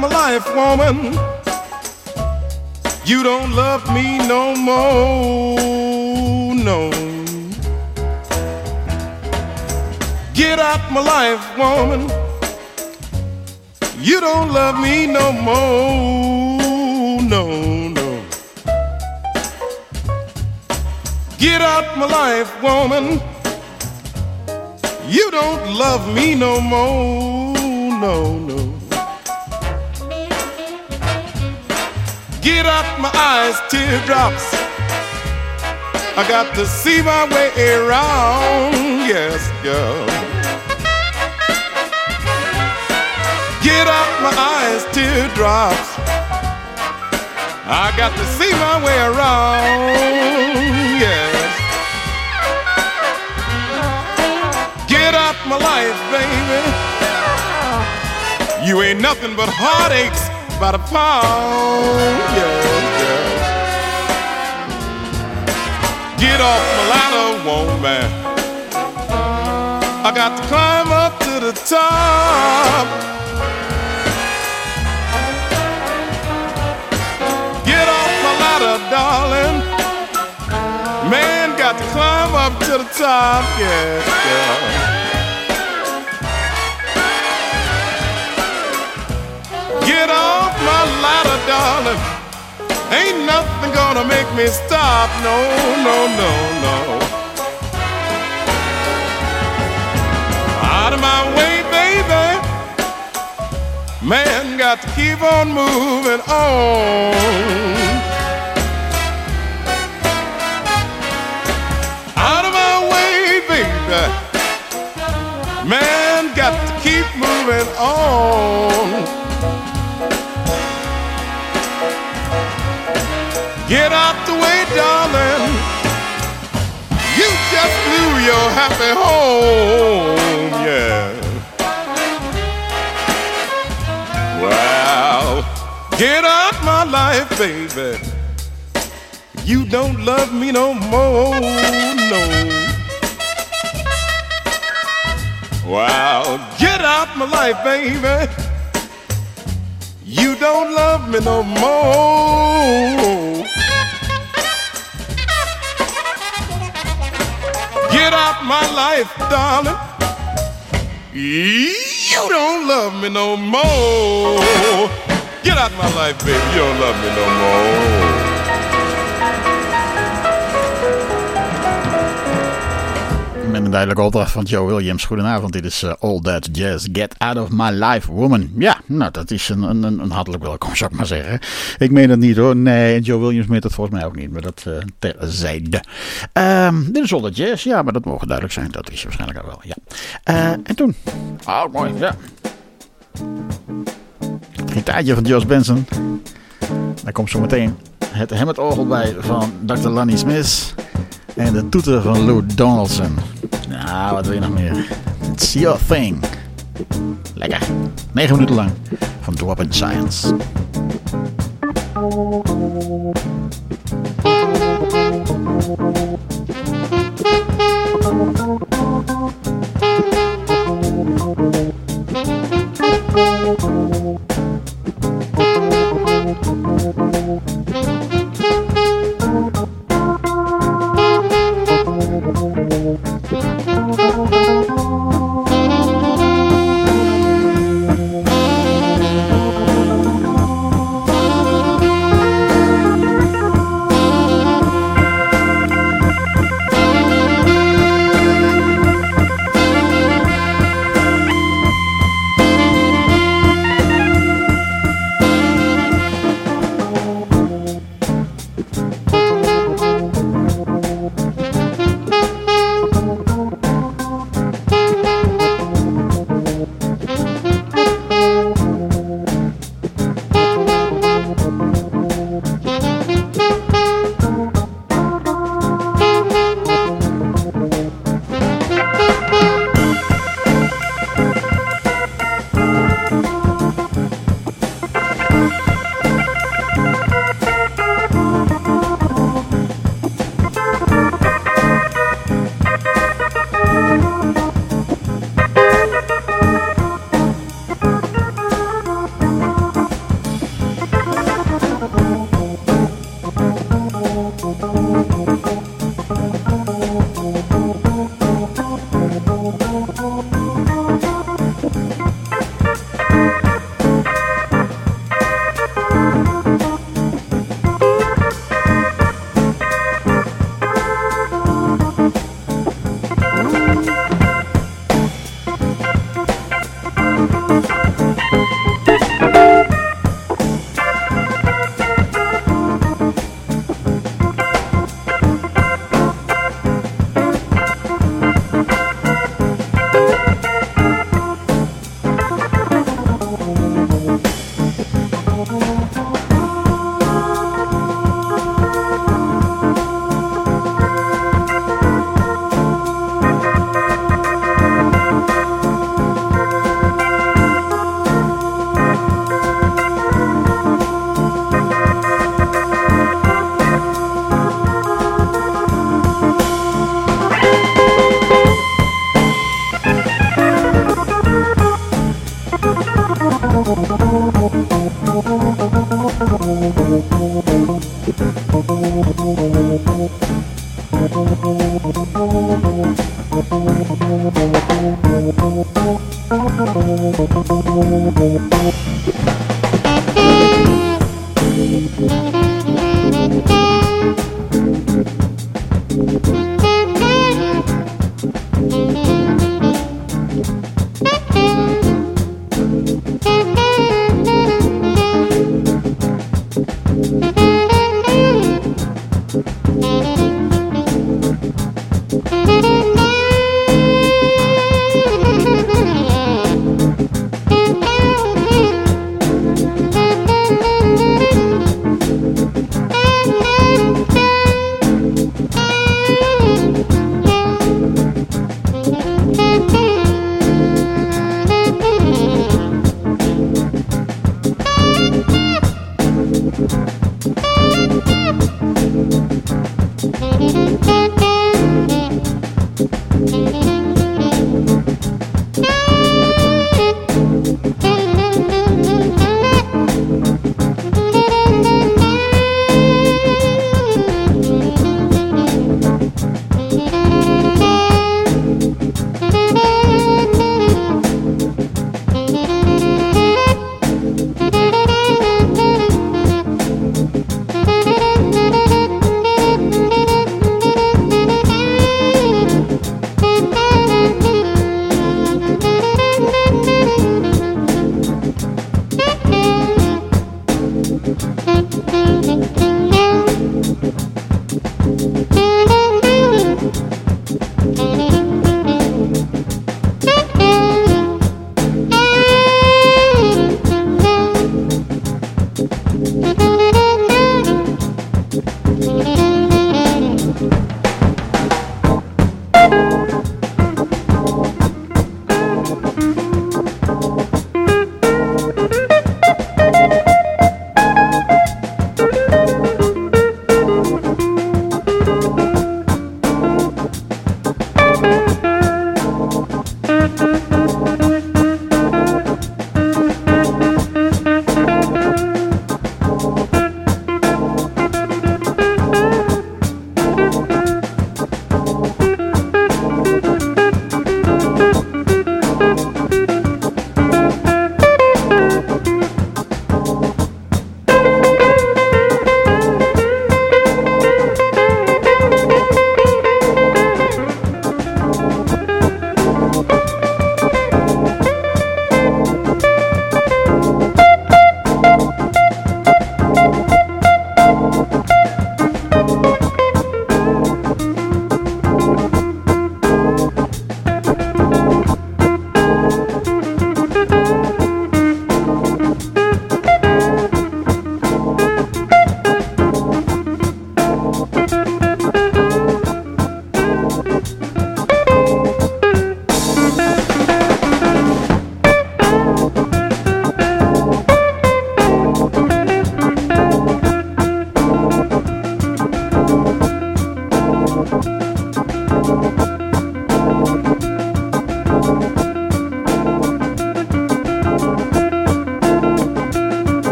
my life, woman. You don't love me no more, no. Get out my life, woman. You don't love me no more, no, no. Get out my life, woman. You don't love me no more, no, no. Get out my eyes, teardrops. I got to see my way around, yes, girl. Get out my eyes, teardrops. I got to see my way around, yes. Get out my life, baby. You ain't nothing but heartaches by the pound, yes, girl. Get off my ladder, woman. I got to climb up to the top. Get off my ladder, darling. Man, got to climb up to the top, yes, girl. Get off my ladder, darling. Ain't nothing gonna make me stop. No, no, no, no. Out of my way, baby. Man, got to keep on moving on. Out of my way, baby. Man, got to keep moving on. Get out the way, darling. You just blew your happy home, yeah. Well, get out my life, baby. You don't love me no more, no. Well, get out my life, baby. You don't love me no more. Get out my life, darling. You don't love me no more. Get out my life, baby. You don't love me no more. Met een duidelijke opdracht van Joe Williams. Goedenavond, dit is All That Jazz. Get Out of My Life, Woman. Ja, nou, dat is een hartelijk welkom, zou ik maar zeggen. Ik meen dat niet hoor. Nee, Joe Williams meent dat volgens mij ook niet. Maar dat terzijde. Dit is All That Jazz. Ja, maar dat mogen duidelijk zijn. Dat is je waarschijnlijk al wel, ja. En toen. Oh, mooi, ja. Het gitaartje van George Benson. Daar komt zo meteen het Hammond-orgel bij van Dr. Lonnie Smith. En de toeter van Lou Donaldson. Nou, wat wil je nog meer? It's your thing. Lekker. 9 minuten lang. Van Drop in Science.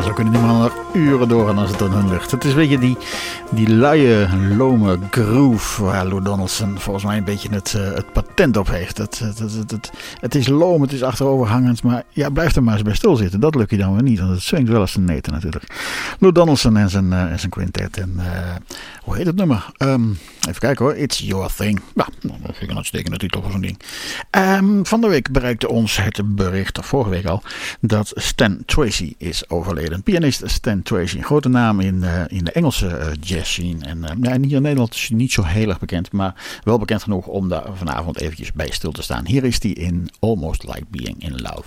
Ja, zo kunnen die mannen nog uren doorgaan als het aan hun lucht. Het is een beetje die luie, lome groove waar Lou Donaldson volgens mij een beetje het patent op heeft. Het is loom, het is achteroverhangend, maar ja, blijf er maar eens bij stilzitten. Dat lukt je dan weer niet, want het swingt wel als een neten natuurlijk. Lou Donaldson en zijn quintet. En hoe heet het nummer? Even kijken hoor. It's Your Thing. Nou, dat vind ik een uitstekende titel voor zo'n ding. Van de week bereikte ons het bericht, of vorige week al, dat Stan Tracy is overleden. Pianist Stan Tracy, een grote naam in de Engelse jazz scene. En hier in Nederland is hij niet zo heel erg bekend, maar wel bekend genoeg om daar vanavond eventjes bij stil te staan. Hier is hij in Almost Like Being in Love.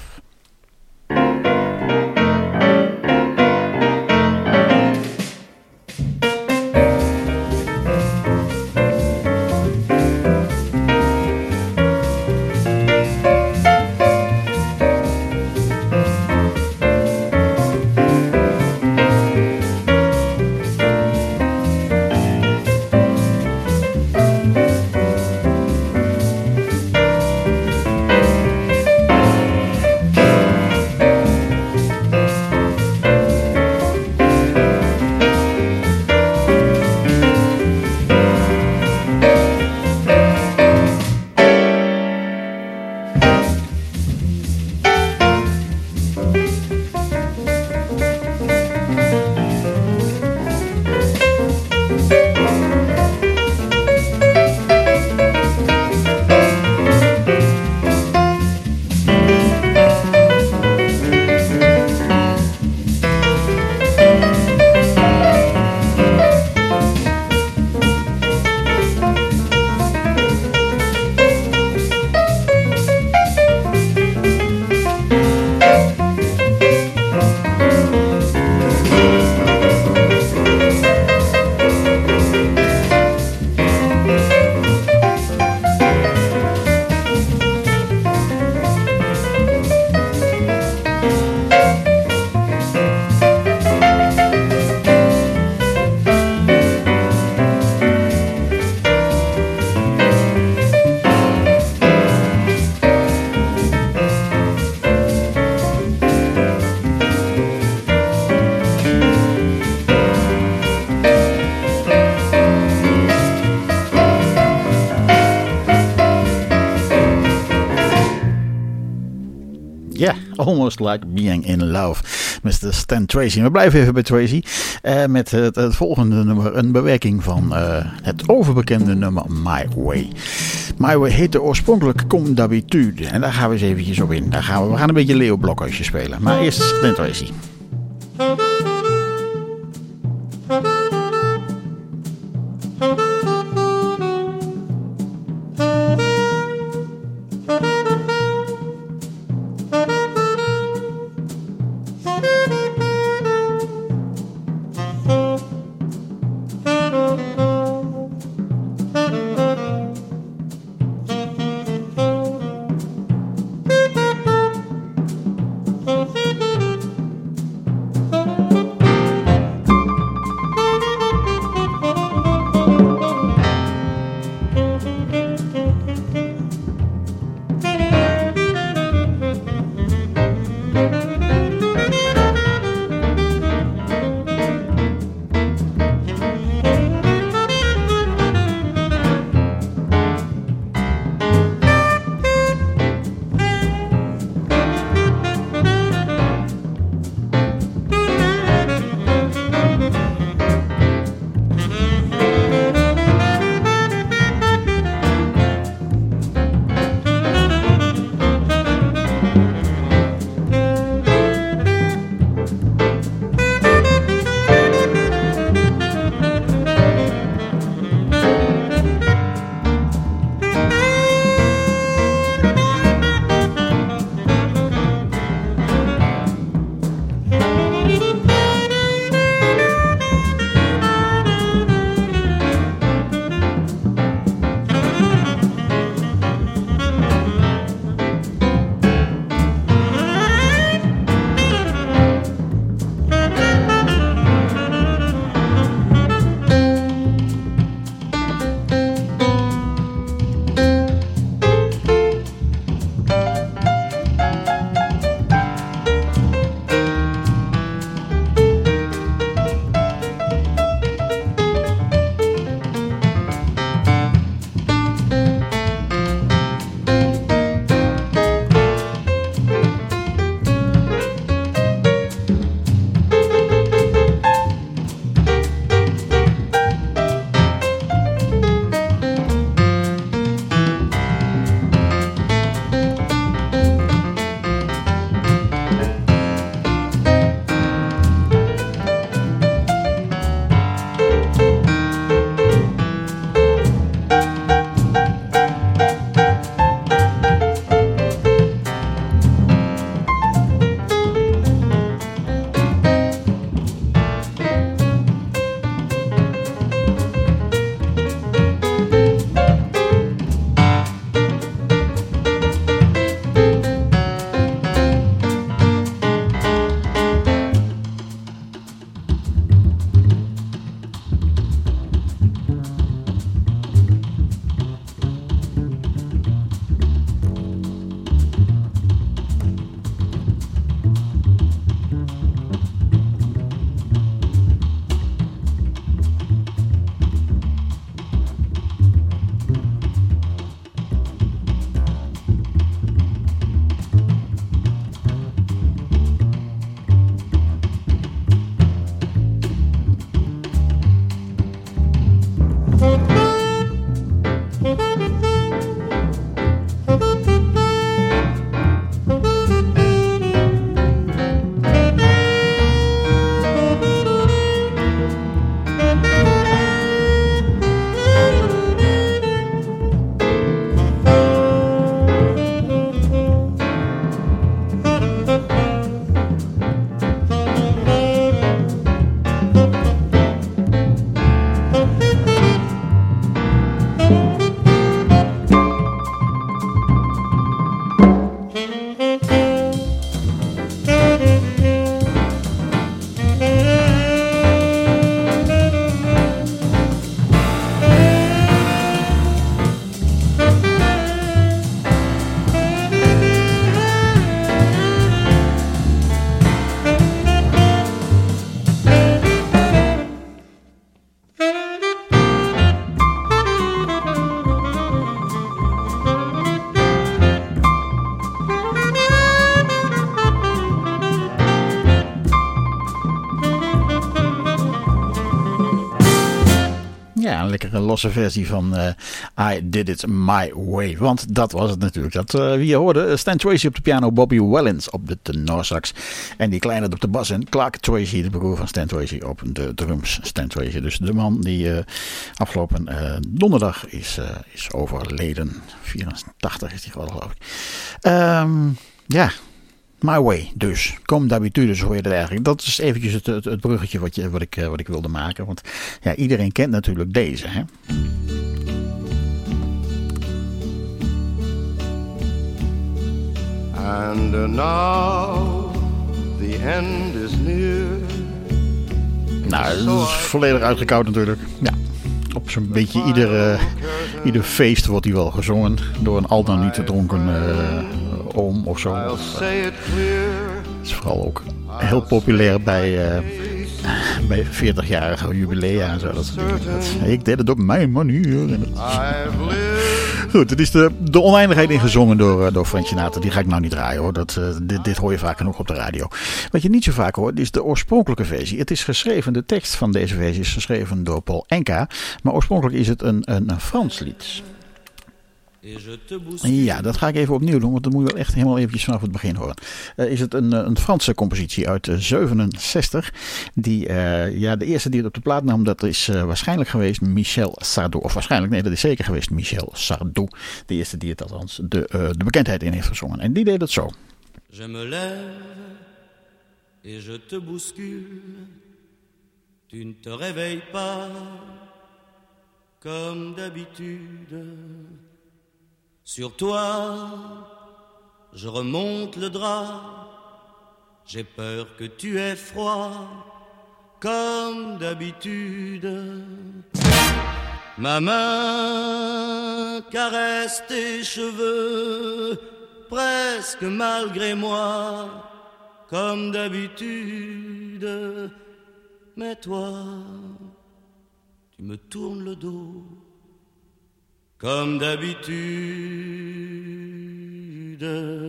Almost Like Being in Love, Mr. Stan Tracy. We blijven even bij Tracy met het volgende nummer, een bewerking van het overbekende nummer My Way. My Way heette oorspronkelijk Comme d'habitude en daar gaan we eens eventjes op in. We gaan een beetje Leo Blokhuisje spelen, maar eerst Stan Tracy. Ja, een lekkere losse versie van I Did It My Way. Want dat was het natuurlijk. Wie je hoorde, Stan Tracy op de piano, Bobby Wellens op de tenorsax. En die kleine op de bas en Clark Tracy, de broer van Stan Tracy, op de drums. Stan Tracy, dus de man die afgelopen donderdag is overleden. 84 is hij geworden, geloof ik. Ja... My Way, dus. Comme d'habitude, zo heet het eigenlijk. Dat is eventjes het bruggetje wat ik wilde maken. Want ja, iedereen kent natuurlijk deze, hè. And now the end is near. Nou, dat is volledig uitgekoud natuurlijk. Ja. Op zo'n beetje ieder feest wordt hij wel gezongen door een al dan niet gedronken oom of zo. Het is vooral ook heel populair bij 40-jarige jubilea en zo. Ik deed het op mijn manier. Goed, het is de oneindigheid ingezongen door Frank Sinatra. Die ga ik nou niet draaien hoor. Dit hoor je vaak genoeg op de radio. Wat je niet zo vaak hoort is de oorspronkelijke versie. Het is geschreven, de tekst van deze versie is geschreven door Paul Anka. Maar oorspronkelijk is het een Frans lied. Ja, dat ga ik even opnieuw doen, want dat moet je wel echt helemaal eventjes vanaf het begin horen. Is het een Franse compositie uit 67. De eerste die het op de plaat nam, dat is waarschijnlijk geweest Michel Sardou. Of waarschijnlijk, nee, dat is zeker geweest Michel Sardou. De eerste die het althans de bekendheid in heeft gezongen. En die deed het zo. Je me lève et je te bouscule. Tu ne te réveilles pas comme d'habitude. Sur toi, je remonte le drap. J'ai peur que tu aies froid, comme d'habitude. Ma main caresse tes cheveux, presque malgré moi, comme d'habitude. Mais toi, tu me tournes le dos, comme d'habitude.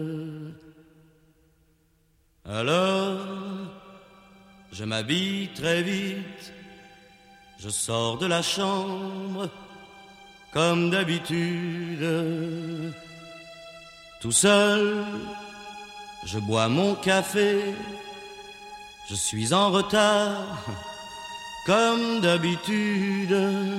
Alors, je m'habille très vite, je sors de la chambre, comme d'habitude. Tout seul, je bois mon café, je suis en retard, comme d'habitude.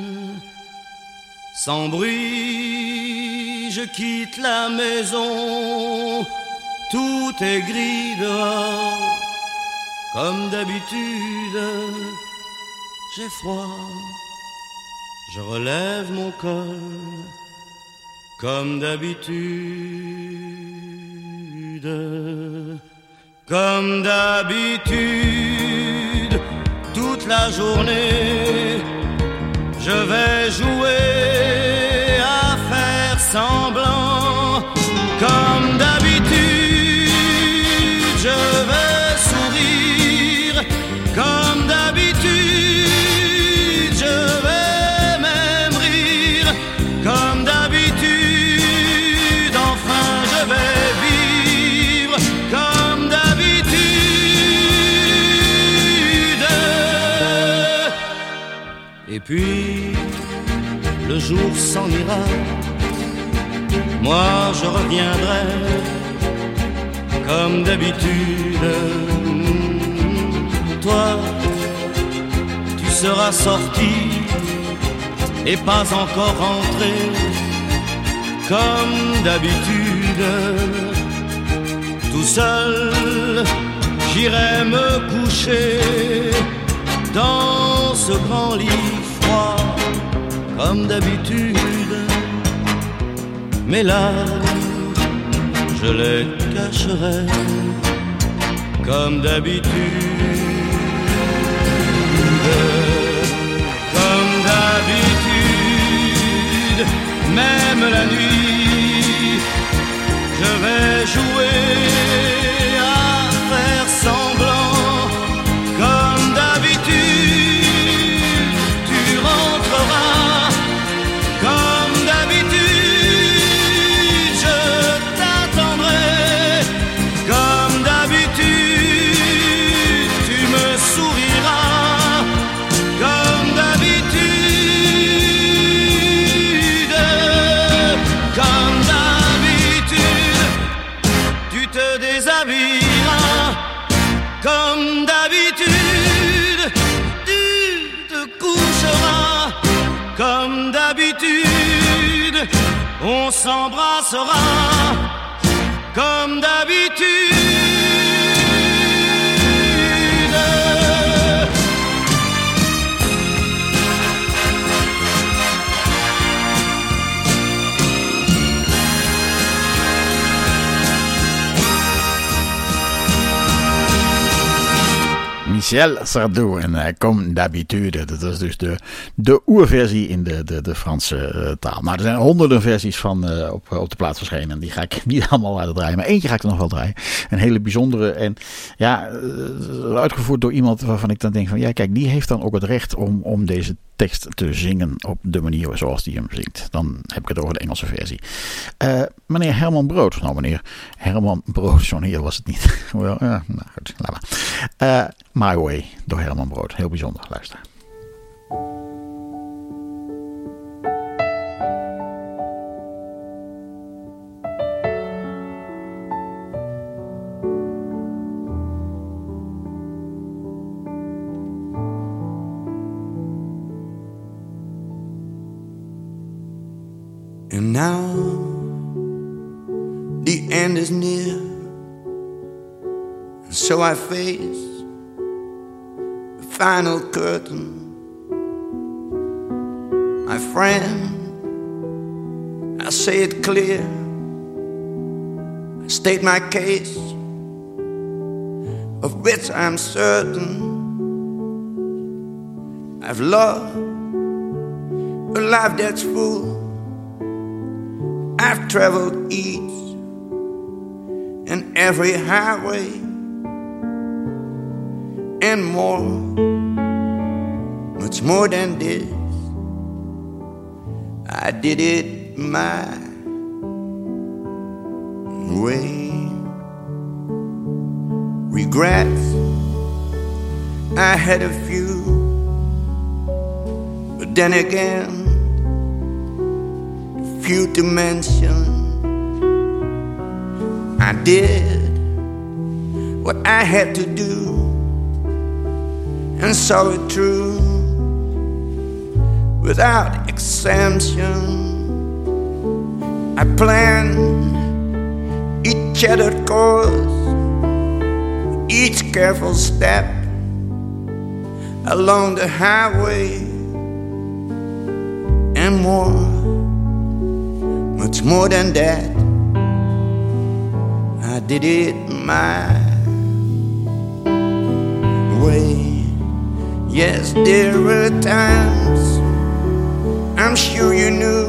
Sans bruit, je quitte la maison, tout est gris dehors, comme d'habitude. J'ai froid, je relève mon col, comme d'habitude. Comme d'habitude, toute la journée, je vais jouer à faire semblant. Comme d'habitude, je vais sourire. Comme d'habitude, je vais même rire. Comme d'habitude, enfin je vais vivre. Comme d'habitude. Et puis, le jour s'en ira. Moi je reviendrai comme d'habitude. Toi, tu seras sorti et pas encore rentré comme d'habitude. Tout seul, j'irai me coucher dans ce grand lit froid comme d'habitude. Mes larmes, je les cacherai comme d'habitude. Comme d'habitude, même la nuit, je vais jouer à faire semblant. Comme d'habitude, tu rentreras. Comme d'habitude, je t'attendrai. Comme d'habitude, tu me souriras. Comme d'habitude, Comme d'habitude, tu te coucheras. Comme d'habitude, on s'embrassera. Comme d'habitude. Michel Sardou en Comme d'habitude. Dat is dus de oerversie in de Franse taal. Maar er zijn honderden versies van op de plaat verschenen. En die ga ik niet allemaal laten draaien. Maar eentje ga ik er nog wel draaien. Een hele bijzondere. En ja, uitgevoerd door iemand waarvan ik dan denk van ja, kijk, die heeft dan ook het recht om deze tekst te zingen op de manier zoals die hem zingt. Dan heb ik het over de Engelse versie. Meneer Herman Brood. Nou, meneer Herman Brood, zo'n heer was het niet. Well, nou goed, laat maar. My Way door Herman Brood. Heel bijzonder, luister. And now the end is near, and so I face the final curtain. My friend, I say it clear, I state my case, of which I'm certain. I've loved a life that's full. I've traveled each and every highway and more, much more than this. I did it my way. Regrets, I had a few, but then again, few to mention. I did what I had to do and saw it through without exemption. I planned each charted course, each careful step along the highway and more. Much more than that, I did it my way. Yes, there were times, I'm sure you knew,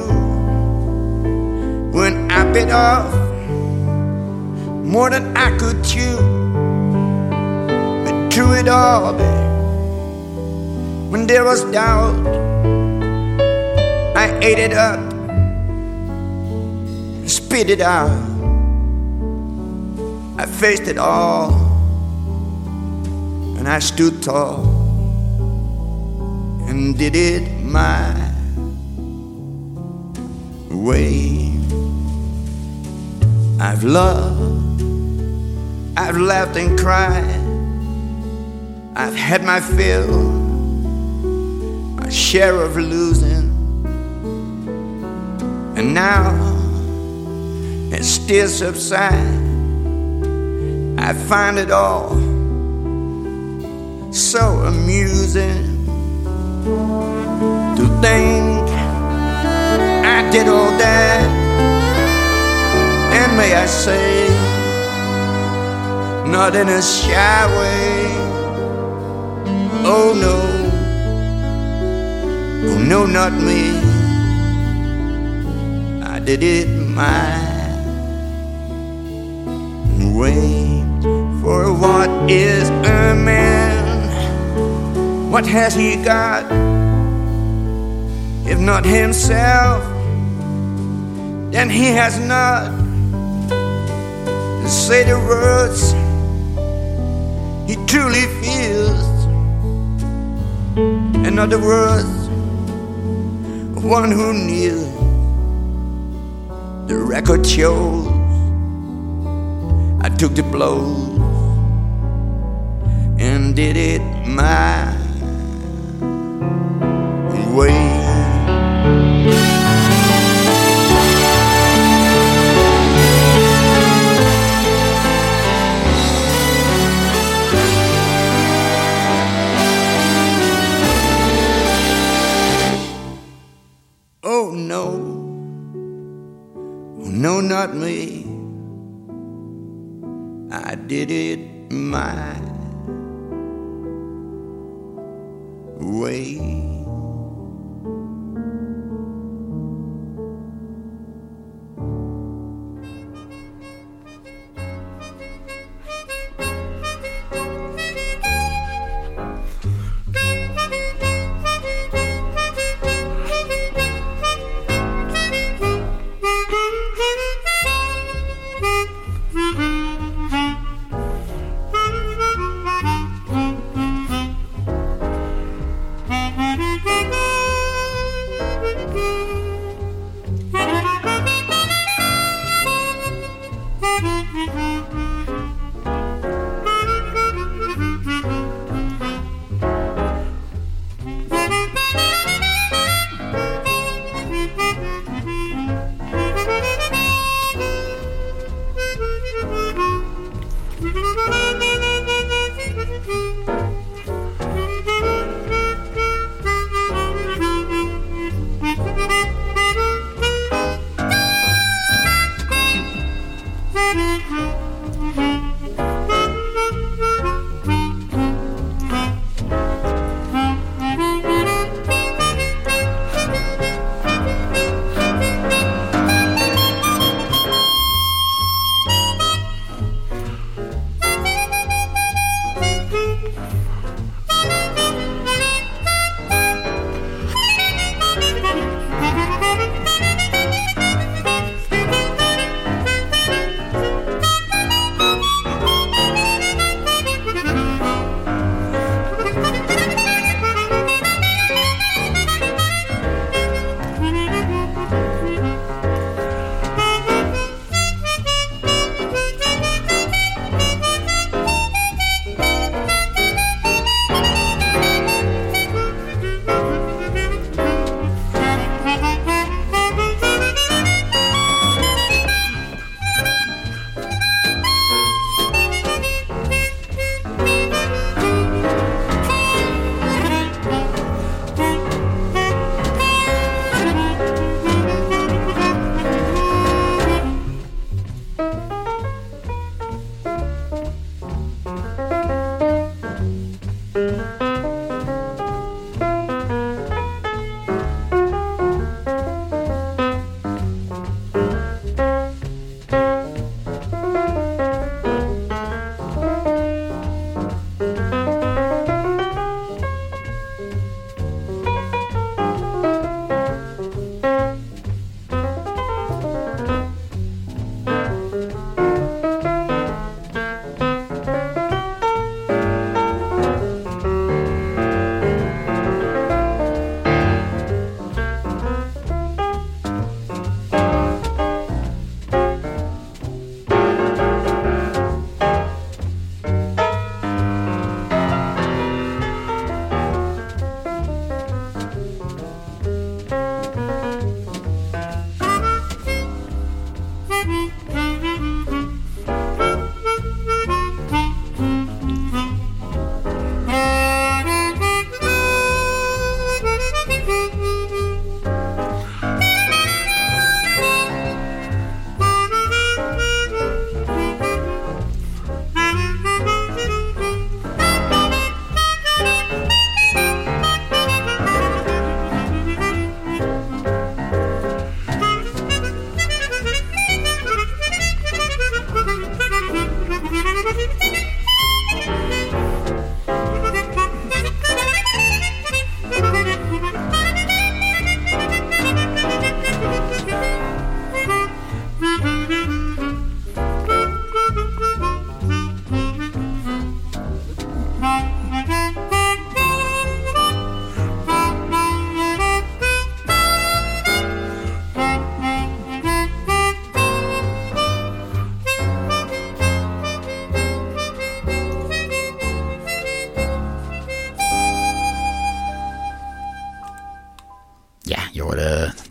when I bit off more than I could chew. But through it all, when there was doubt, I ate it up, spit it out. I faced it all, and I stood tall and did it my way. I've loved, I've laughed and cried, I've had my fill, my share of losing, and now it still subsides. I find it all so amusing to think I did all that, and may I say, not in a shy way. Oh no, oh no, not me. I did it my way. For what is a man? What has he got? If not himself, then he has not to say the words he truly feels. In other words, one who kneels. The record shows I took the blows, and did it my way. Oh no, no, not me. I did it my way.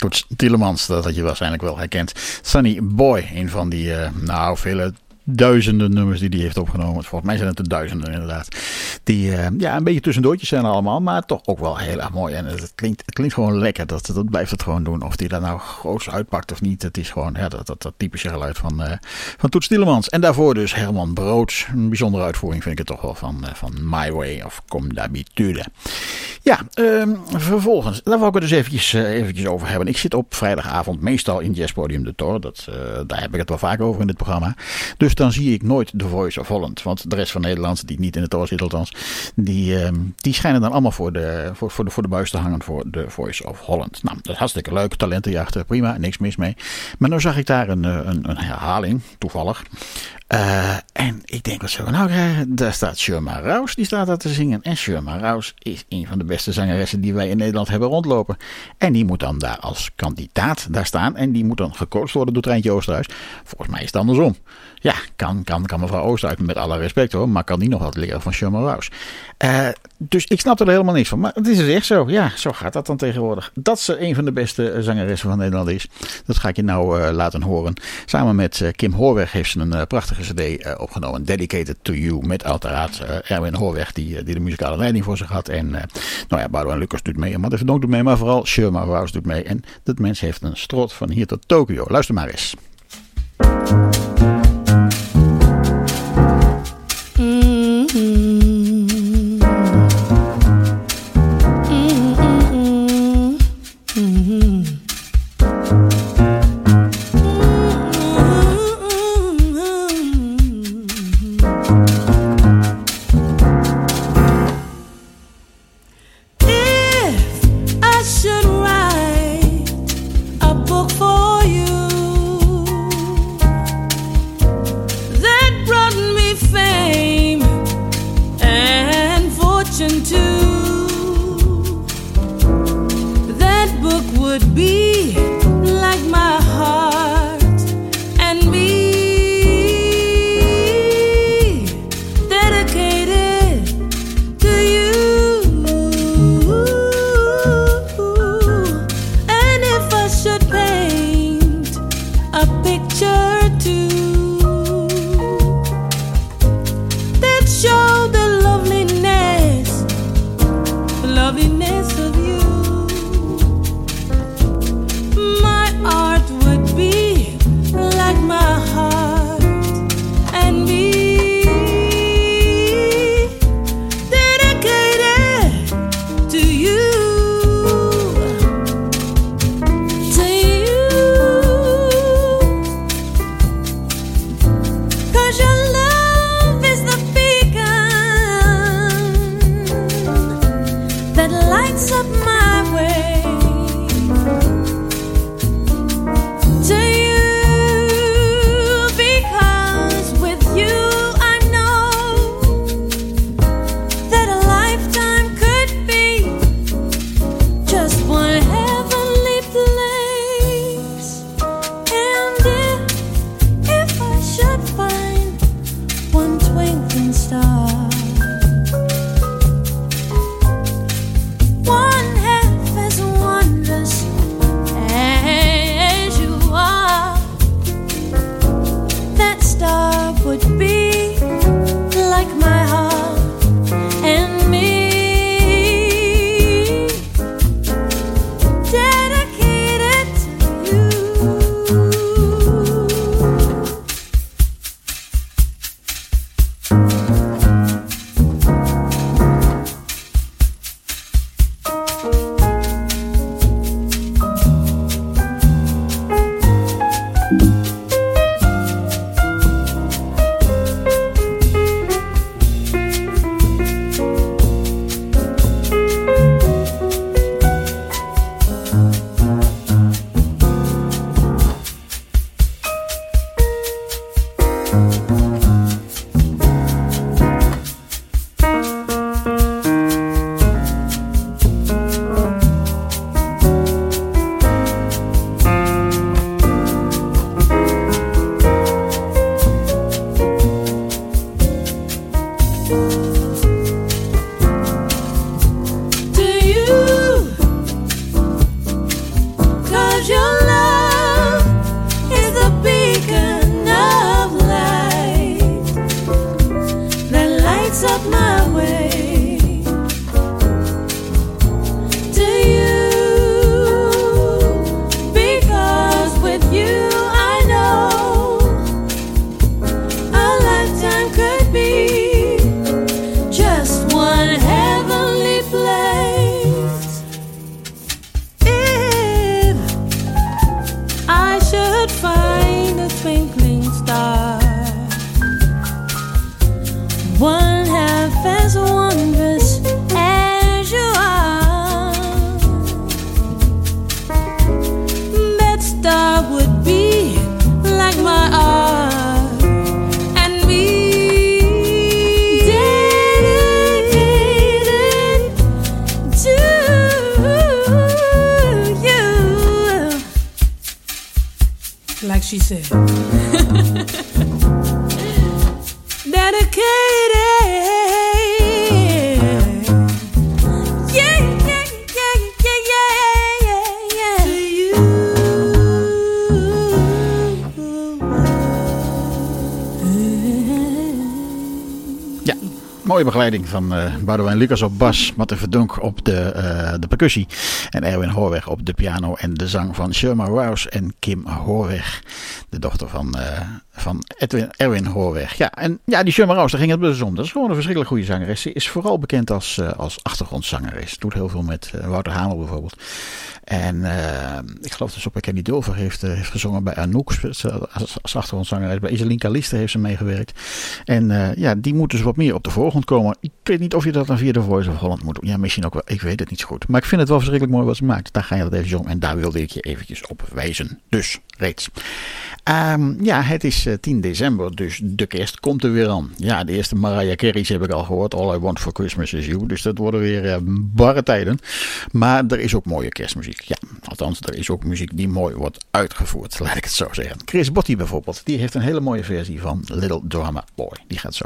Toets Tielemans, dat had je waarschijnlijk wel herkend. Sunny Boy, een van die vele duizenden nummers die hij heeft opgenomen. Volgens mij zijn het er duizenden inderdaad. Die een beetje tussendoortjes zijn allemaal, maar toch ook wel heel erg mooi. En het klinkt gewoon lekker. Dat blijft het gewoon doen. Of die daar nou groot uitpakt of niet. Het is gewoon dat typische geluid van Toets Tielemans. En daarvoor dus Herman Brood. Een bijzondere uitvoering vind ik het toch wel van My Way of Comme d'habitude. Ja, vervolgens, daar wil ik het dus eventjes over hebben. Ik zit op vrijdagavond meestal in Jazzpodium de Tor. Daar heb ik het wel vaak over in dit programma. Dus dan zie ik nooit The Voice of Holland. Want de rest van Nederland, die niet in de Tor zit althans, die schijnen dan allemaal voor de buis te hangen voor The Voice of Holland. Nou, dat is hartstikke leuk. Talentenjachten, prima, niks mis mee. Maar nu zag ik daar een herhaling, toevallig. En ik denk, wat zullen we nou krijgen? Daar staat Sherma Rouse, die staat daar te zingen. En Sherma Rouse is een van de beste zangeressen die wij in Nederland hebben rondlopen. En die moet dan daar als kandidaat daar staan. En die moet dan gecoacht worden door Treintje Oosterhuis. Volgens mij is het andersom. Ja, kan mevrouw Oosterhuis, met alle respect hoor, maar kan die nog wat leren van Sherma Rouse. Dus ik snap er helemaal niks van. Maar het is dus echt zo. Ja, zo gaat dat dan tegenwoordig. Dat ze een van de beste zangeressen van Nederland is. Dat ga ik je nou laten horen. Samen met Kim Hoorweg heeft ze een prachtige cd opgenomen. Dedicated to You. Met uiteraard Erwin Hoorweg die de muzikale leiding voor zich had. En Boudewijn Lucas doet mee. En Martin Verdonk doet mee. Maar vooral Sherma Rouse doet mee. En dat mens heeft een strot van hier tot Tokio. Luister maar eens. up my way to you, because with you I know a lifetime could be just one heavenly place. If I should find a twinkling star, one half as wondrous as you are, that star would be like my art, and me dedicated to you, like she said. Dedicated, yeah, yeah, yeah, yeah, yeah, yeah, to you. Ja, mooie begeleiding van Boudewijn Lucas op bas, Martin Verdonk op de percussie en Erwin Hoorweg op de piano en de zang van Sherma Rouse en Kim Hoorweg, de dochter van Erwin Hoorweg. Ja, en ja, die Sherma Rouse, daar ging het dus om. Dat is gewoon een verschrikkelijk goede zangeres. Ze is vooral bekend als achtergrondzangeres. Doet heel veel met Wouter Hamel bijvoorbeeld. En ik geloof dat ze op Kenny Dulfer heeft gezongen bij Anouk als achtergrondzangeres. Bij Iselin Lister heeft ze meegewerkt. En ja, die moeten dus wat meer op de voorgrond komen. Ik weet niet of je dat dan via The Voice of Holland moet doen. Ja, misschien ook wel. Ik weet het niet zo goed. Maar ik vind het wel verschrikkelijk mooi wat ze maakt. Daar ga je dat even om. En daar wilde ik je eventjes op wijzen. Dus, reeds. Ja, het is 10 december, dus de kerst komt er weer aan. Ja, de eerste Mariah Carey's heb ik al gehoord. All I Want for Christmas is You. Dus dat worden weer barre tijden. Maar er is ook mooie kerstmuziek. Ja, althans, er is ook muziek die mooi wordt uitgevoerd. Laat ik het zo zeggen. Chris Botti bijvoorbeeld, die heeft een hele mooie versie van Little Drama Boy. Die gaat zo.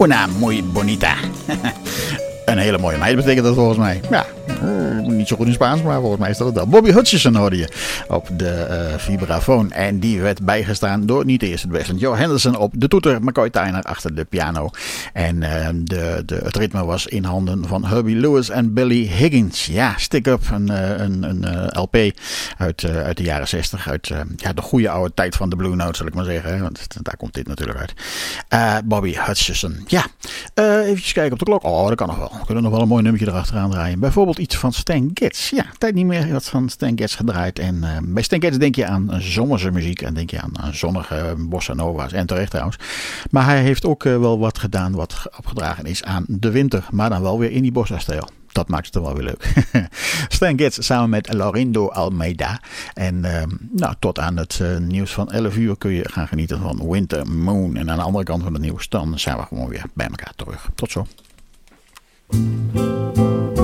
Una muy bonita. Een hele mooie meid betekent dat volgens mij. Ja, niet zo goed in Spaans, maar volgens mij is dat het wel. Bobby Hutcherson hoorde je op de vibrafoon. En die werd bijgestaan door niet eerst het beste. Joe Henderson op de toeter, McCoy Tyner achter de piano. En het ritme was in handen van Herbie Lewis en Billy Higgins. Ja, Stick Up, een LP uit de jaren 60. Uit de goede oude tijd van de Blue Note, zal ik maar zeggen. Hè? Want daar komt dit natuurlijk uit. Bobby Hutcherson. Ja, even kijken op de klok. Oh, dat kan nog wel. We kunnen nog wel een mooi nummertje erachteraan draaien. Bijvoorbeeld iets van Stan Getz. Ja, tijd niet meer wat van Stan Getz gedraaid. En bij Stan Getz denk je aan zomerse muziek. En denk je aan zonnige bossa nova's. En terecht trouwens. Maar hij heeft ook wel wat gedaan wat opgedragen is aan de winter. Maar dan wel weer in die bossa-stijl. Dat maakt het er wel weer leuk. Stan Getz samen met Laurindo Almeida. En tot aan het nieuws van 11 uur kun je gaan genieten van Winter Moon. En aan de andere kant van het nieuws dan zijn we gewoon weer bij elkaar terug. Tot zo.